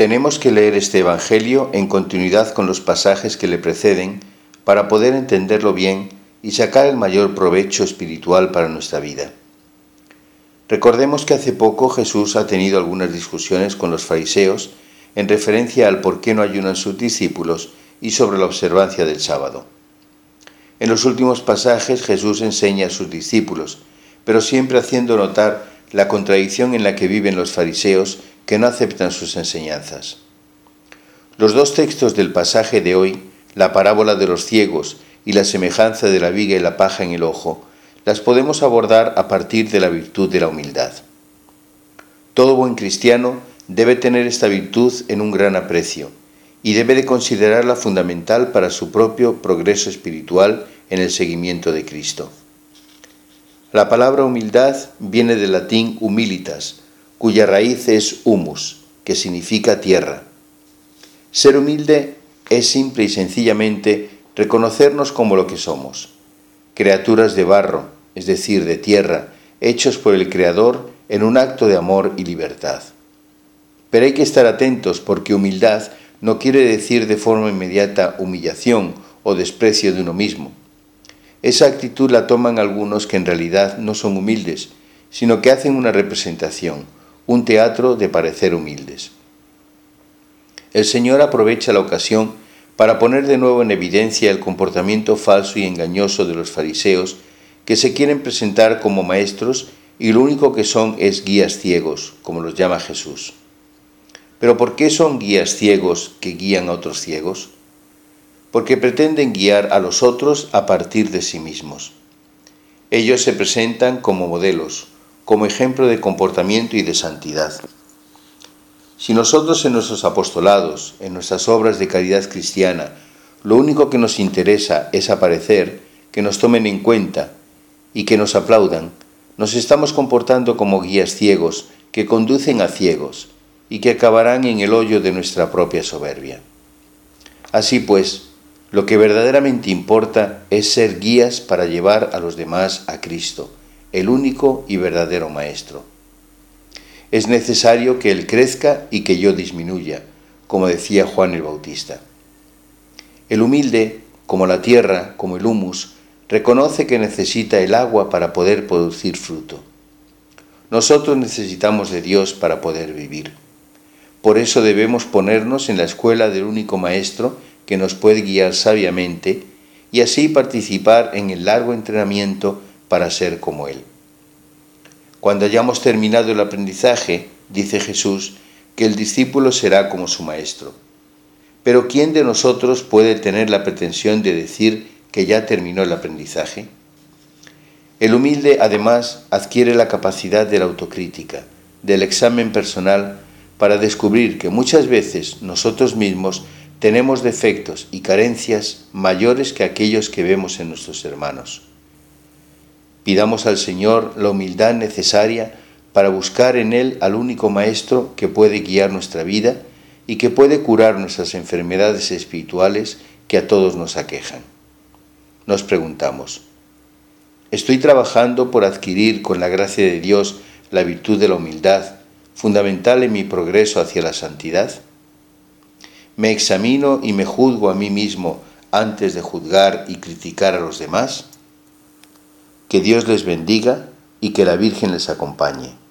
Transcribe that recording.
Tenemos que leer este Evangelio en continuidad con los pasajes que le preceden para poder entenderlo bien y sacar el mayor provecho espiritual para nuestra vida. Recordemos que hace poco Jesús ha tenido algunas discusiones con los fariseos en referencia al por qué no ayunan sus discípulos y sobre la observancia del sábado. En los últimos pasajes Jesús enseña a sus discípulos, pero siempre haciendo notar la contradicción en la que viven los fariseos que no aceptan sus enseñanzas. Los dos textos del pasaje de hoy, la parábola de los ciegos y la semejanza de la viga y la paja en el ojo, las podemos abordar a partir de la virtud de la humildad. Todo buen cristiano debe tener esta virtud en un gran aprecio y debe de considerarla fundamental para su propio progreso espiritual en el seguimiento de Cristo. La palabra humildad viene del latín humilitas, cuya raíz es humus, que significa tierra. Ser humilde es simple y sencillamente reconocernos como lo que somos, criaturas de barro, es decir, de tierra, hechos por el Creador en un acto de amor y libertad. Pero hay que estar atentos porque humildad no quiere decir de forma inmediata humillación o desprecio de uno mismo. Esa actitud la toman algunos que en realidad no son humildes, sino que hacen una representación, un teatro de parecer humildes. El Señor aprovecha la ocasión para poner de nuevo en evidencia el comportamiento falso y engañoso de los fariseos que se quieren presentar como maestros y lo único que son es guías ciegos, como los llama Jesús. ¿Pero por qué son guías ciegos que guían a otros ciegos? Porque pretenden guiar a los otros a partir de sí mismos. Ellos se presentan como modelos, como ejemplo de comportamiento y de santidad. Si nosotros en nuestros apostolados, en nuestras obras de caridad cristiana, lo único que nos interesa es aparecer, que nos tomen en cuenta y que nos aplaudan, nos estamos comportando como guías ciegos que conducen a ciegos y que acabarán en el hoyo de nuestra propia soberbia. Así pues, lo que verdaderamente importa es ser guías para llevar a los demás a Cristo, el único y verdadero Maestro. Es necesario que Él crezca y que yo disminuya, como decía Juan el Bautista. El humilde, como la tierra, como el humus, reconoce que necesita el agua para poder producir fruto. Nosotros necesitamos de Dios para poder vivir. Por eso debemos ponernos en la escuela del único Maestro que nos puede guiar sabiamente y así participar en el largo entrenamiento para ser como Él. Cuando hayamos terminado el aprendizaje, dice Jesús, que el discípulo será como su maestro. Pero ¿quién de nosotros puede tener la pretensión de decir que ya terminó el aprendizaje? El humilde, además, adquiere la capacidad de la autocrítica, del examen personal, para descubrir que muchas veces nosotros mismos tenemos defectos y carencias mayores que aquellos que vemos en nuestros hermanos. Pidamos al Señor la humildad necesaria para buscar en Él al único Maestro que puede guiar nuestra vida y que puede curar nuestras enfermedades espirituales que a todos nos aquejan. Nos preguntamos, ¿estoy trabajando por adquirir con la gracia de Dios la virtud de la humildad, fundamental en mi progreso hacia la santidad? ¿Me examino y me juzgo a mí mismo antes de juzgar y criticar a los demás? Que Dios les bendiga y que la Virgen les acompañe.